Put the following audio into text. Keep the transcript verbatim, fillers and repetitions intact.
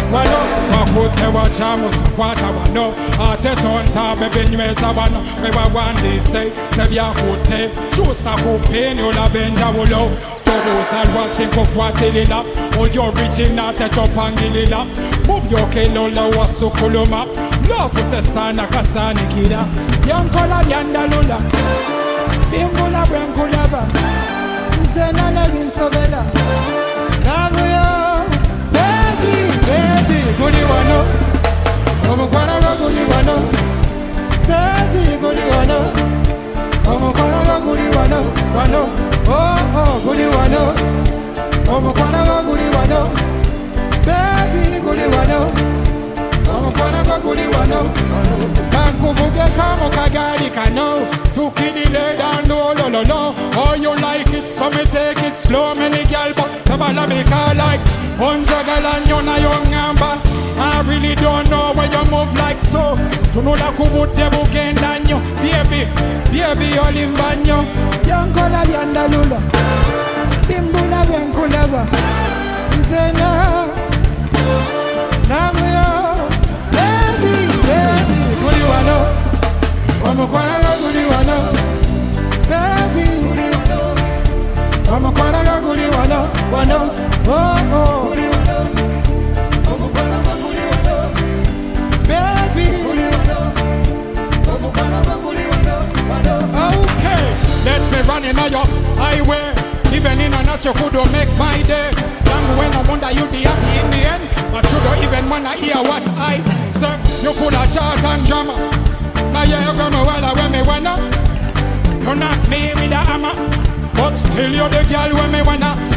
wano Wakute wachamu sikwata wano Ate tonta bebe nyweza wano Wewa wandi say Tebya kute Chusa kupini ula benja wulo Togo salwa chinko kwa tilila Oyo original teto pangilila Move yo kelola wasukuluma Love ute sana kasani kida Yankola yandalula Bimbula brankulaba Nzena na vinsovela Love yo Baby, baby Guli wano Omukwana ga guli wano Baby guli wano Omukwana ga guli wano Wano Oh oh guli wano Omukwana ga guli wano Baby guli wano Omukwana ga guli wano Kankuvuge kamo kagari kano Tukidile down low lo lo lo Oh you like it so me take it slow Many gal but tabala me call like Unjagal and you na young amba I really don't know why you move like so To know that kubut debu gendanyo Baby, baby olimbanyo Yankola yandalula Timbuna yankulava Nzena Namyo Baby, baby Guli wano Omukwana ga guli wano Baby Omukwana ga guli wano Wano Oh oh Okay, let me run in your highway. Even in a notch you could make my day. Young when I wonder you'll be happy in the end. But you don't even wanna hear what I say. You full of chat and drama. Now yeah, you gonna well when me wanna. You're not me with a hammer, but still you're the girl when me wanna.